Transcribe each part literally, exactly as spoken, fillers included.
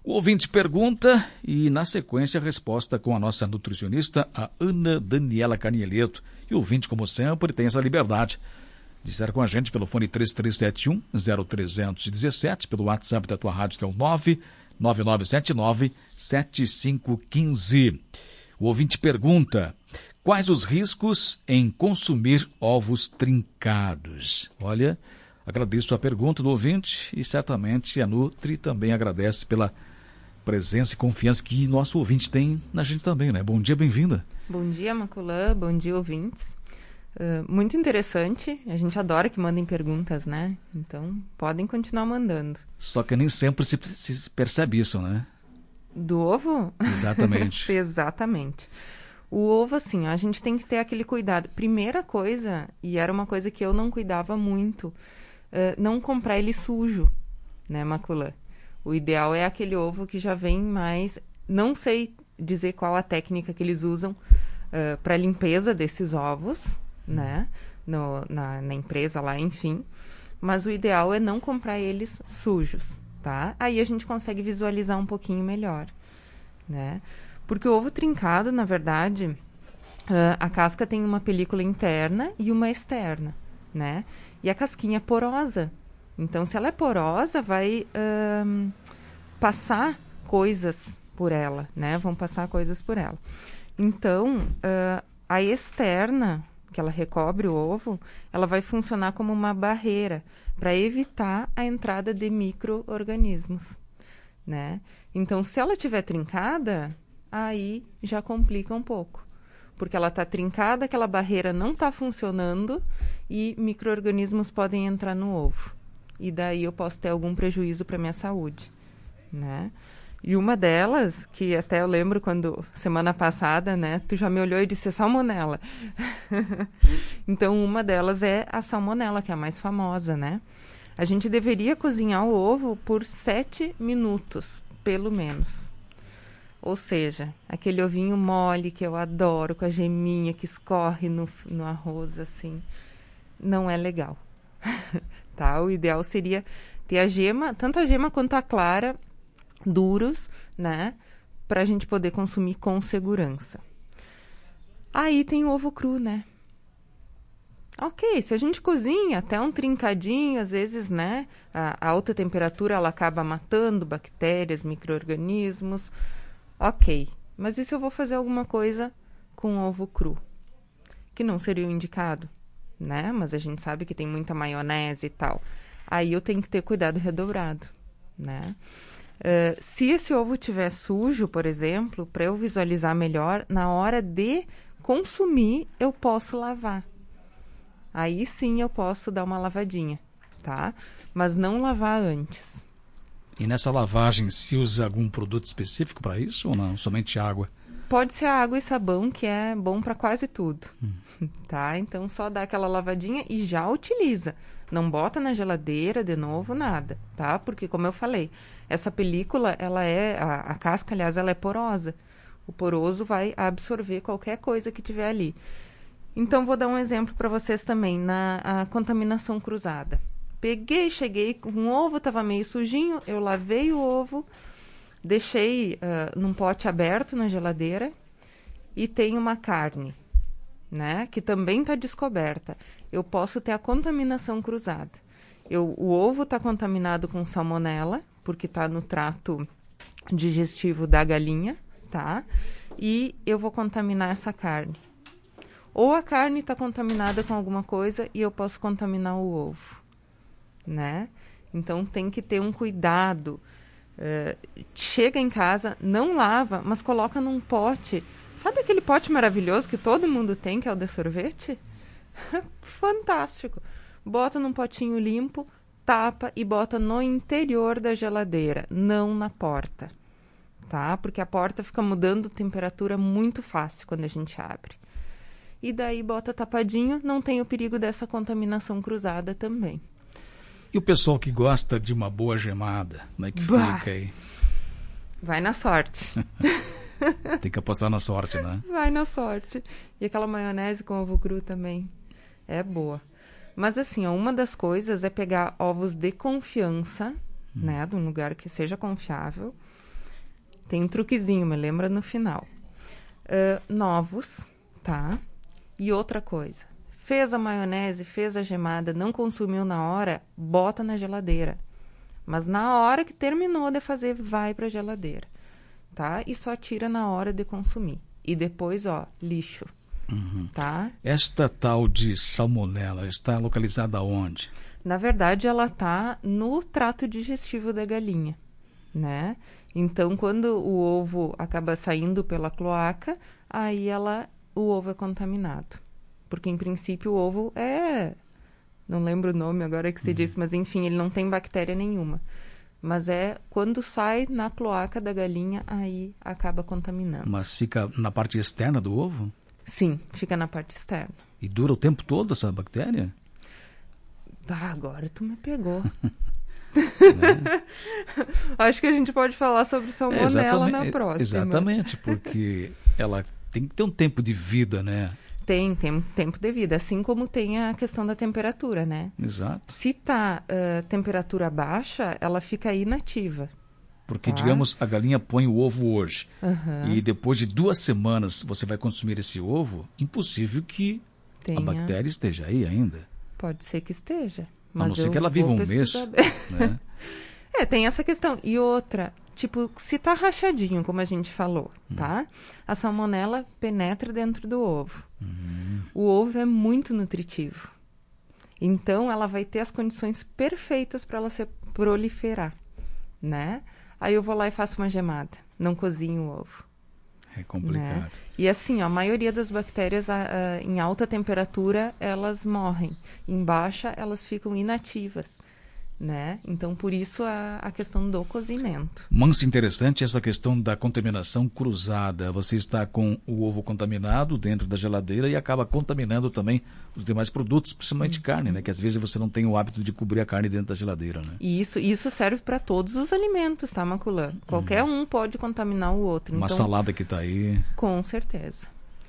O ouvinte pergunta e, na sequência, a resposta com a nossa nutricionista, a Ana Daniela Canieleto. E o ouvinte, como sempre, tem essa liberdade de estar com a gente pelo fone três três sete um, zero três um sete, pelo WhatsApp da tua rádio, que é o nove nove nove sete nove sete cinco um cinco. O ouvinte pergunta: quais os riscos em consumir ovos trincados? Olha, agradeço a pergunta do ouvinte e certamente a Nutri também agradece pela presença e confiança que nosso ouvinte tem na gente também, né? Bom dia, bem-vinda. Bom dia, Maculã. Bom dia, ouvintes. Uh, muito interessante. A gente adora que mandem perguntas, né? Então, podem continuar mandando. Só que nem sempre se, se percebe isso, né? Do ovo? Exatamente. Exatamente. O ovo, assim, a gente tem que ter aquele cuidado. Primeira coisa, e era uma coisa que eu não cuidava muito, uh, não comprar ele sujo, né, Maculã? O ideal é aquele ovo que já vem mais... Não sei dizer qual a técnica que eles usam uh, para limpeza desses ovos, né? No, na, na empresa lá, enfim. Mas o ideal é não comprar eles sujos, tá? Aí a gente consegue visualizar um pouquinho melhor, né? Porque o ovo trincado, na verdade, uh, a casca tem uma película interna e uma externa, né? E a casquinha é porosa. Então, se ela é porosa, vai uh, passar coisas por ela, né? Vão passar coisas por ela. Então, uh, a externa, que ela recobre o ovo, ela vai funcionar como uma barreira para evitar a entrada de micro-organismos, né? Então, se ela estiver trincada, aí já complica um pouco. Porque ela está trincada, aquela barreira não está funcionando e micro-organismos podem entrar no ovo. E daí eu posso ter algum prejuízo para a minha saúde, né? E uma delas, que até eu lembro quando, semana passada, né, tu já me olhou e disse salmonela. Então, uma delas é a salmonela, que é a mais famosa, né? A gente deveria cozinhar o ovo por sete minutos, pelo menos. Ou seja, aquele ovinho mole que eu adoro, com a geminha que escorre no, no arroz, assim, não é legal. Tá? O ideal seria ter a gema, tanto a gema quanto a clara, duros, né? Pra gente poder consumir com segurança. Aí tem o ovo cru, né? Ok, se a gente cozinha até um trincadinho, às vezes, né? A, a alta temperatura, ela acaba matando bactérias, micro-organismos. Ok, mas e se eu vou fazer alguma coisa com ovo cru? Que não seria o indicado, né? Mas a gente sabe que tem muita maionese e tal. Aí eu tenho que ter cuidado redobrado, né? Uh, se esse ovo estiver sujo, por exemplo, para eu visualizar melhor, na hora de consumir, eu posso lavar. Aí sim eu posso dar uma lavadinha, tá? Mas não lavar antes. E nessa lavagem se usa algum produto específico para isso ou não? Somente água? Pode ser água e sabão, que é bom para quase tudo, hum. tá? Então só dá aquela lavadinha e já utiliza. Não bota na geladeira de novo, nada, tá? Porque, como eu falei, essa película, ela é, a, a casca, aliás, ela é porosa. O poroso vai absorver qualquer coisa que tiver ali. Então, vou dar um exemplo para vocês também, na a contaminação cruzada. Peguei, cheguei com um ovo, estava meio sujinho, eu lavei o ovo, deixei uh, num pote aberto na geladeira e tem uma carne, né, que também está descoberta. Eu posso ter a contaminação cruzada. Eu, o ovo está contaminado com salmonela, porque está no trato digestivo da galinha, tá? E eu vou contaminar essa carne. Ou a carne está contaminada com alguma coisa e eu posso contaminar o ovo, né? Então tem que ter um cuidado. Uh, chega em casa, não lava, mas coloca num pote. Sabe aquele pote maravilhoso que todo mundo tem, que é o de sorvete? Fantástico. Bota num potinho limpo, tapa e bota no interior da geladeira, não na porta, tá? Porque a porta fica mudando temperatura muito fácil quando a gente abre. E daí bota tapadinho, não tem o perigo dessa contaminação cruzada também. E o pessoal que gosta de uma boa gemada, como é que bah, fica aí? Vai na sorte. Tem que apostar na sorte, né? Vai na sorte. E aquela maionese com ovo cru também é boa. Mas assim, ó, uma das coisas é pegar ovos de confiança, hum. né? De um lugar que seja confiável. tem um truquezinho, me lembra no final. Uh, novos, tá? E outra coisa, fez a maionese, fez a gemada, não consumiu na hora, bota na geladeira. Mas na hora que terminou de fazer, vai para a geladeira, tá? E só tira na hora de consumir. E depois, ó, lixo, uhum. tá? Esta tal de salmonela está localizada onde? Na verdade, ela tá no trato digestivo da galinha, né? Então, quando o ovo acaba saindo pela cloaca, aí ela, o ovo é contaminado. Porque, em princípio, o ovo é... Não lembro o nome agora que se uhum. disse, mas, enfim, ele não tem bactéria nenhuma. Mas é quando sai na cloaca da galinha, aí acaba contaminando. Mas fica na parte externa do ovo? Sim, fica na parte externa. E dura o tempo todo essa bactéria? Ah, agora tu me pegou. É. Acho que a gente pode falar sobre salmonela é, na próxima. Exatamente, porque ela tem que ter um tempo de vida, né? Tem, tem tempo de vida, assim como tem a questão da temperatura, né? Exato. Se tá uh, temperatura baixa, ela fica inativa. Porque, tá? digamos, a galinha põe o ovo hoje. Uhum. E depois de duas semanas você vai consumir esse ovo, impossível que Tenha... a bactéria esteja aí ainda. Pode ser que esteja. Mas a não ser que ela viva um mês. Né? É, tem essa questão. E outra, tipo, se tá rachadinho, como a gente falou, hum. tá? A salmonela penetra dentro do ovo. Hum. O ovo é muito nutritivo. Então, ela vai ter as condições perfeitas para ela se proliferar, né? Aí eu vou lá e faço uma gemada. Não cozinho o ovo. É complicado. Né? E assim, ó, a maioria das bactérias a, a, em alta temperatura, elas morrem. Em baixa, elas ficam inativas. Né? Então, por isso, a, a questão do cozimento. Muito interessante essa questão da contaminação cruzada. Você está com o ovo contaminado dentro da geladeira e acaba contaminando também os demais produtos, principalmente uhum. carne, né? Que às vezes você não tem o hábito de cobrir a carne dentro da geladeira, né? E isso, isso serve para todos os alimentos, tá, Maculã? Qualquer uhum. um pode contaminar o outro. Uma então, salada que está aí. Com certeza.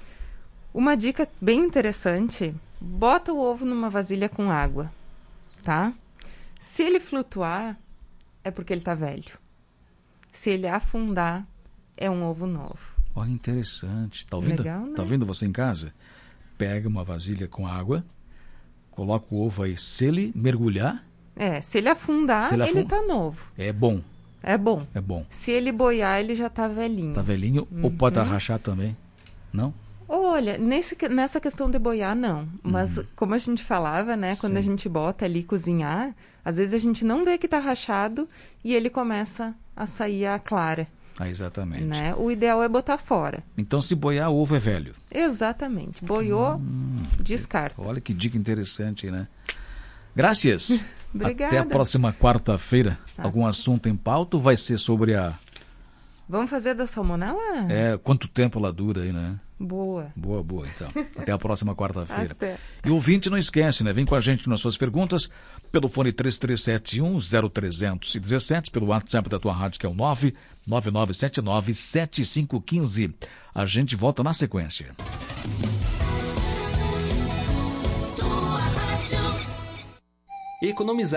Uma dica bem interessante, bota o ovo numa vasilha com água, tá? Se ele flutuar, é porque ele está velho. Se ele afundar, é um ovo novo. Olha, interessante. Tá ouvindo? Legal, né? Tá ouvindo você em casa? Pega uma vasilha com água, coloca o ovo aí. Se ele mergulhar... É, se ele afundar, se ele, afund... ele tá novo. É bom. É bom. É bom. Se ele boiar, ele já tá velhinho. Tá velhinho uhum. ou pode rachar também? Não? Olha, nesse, nessa questão de boiar, não. Mas uhum. como a gente falava, né? Quando Sim. a gente bota ali cozinhar, às vezes a gente não vê que tá rachado e ele começa a sair a clara. Ah, exatamente. Né? O ideal é botar fora. Então, se boiar, o ovo é velho. Exatamente. Boiou, hum, descarta. Olha que dica interessante, né? Graças. Obrigada. Até a próxima quarta-feira. Ah. Algum assunto em pauta vai ser sobre a... Vamos fazer da salmonela? É, quanto tempo ela dura aí, né? Boa. Boa, boa, então. Até a próxima quarta-feira. Até. E o ouvinte, não esquece, né? Vem com a gente nas suas perguntas pelo fone três três sete um zero três um sete, pelo WhatsApp da tua rádio, que é o nove nove nove sete nove sete cinco um cinco. A gente volta na sequência. Economizar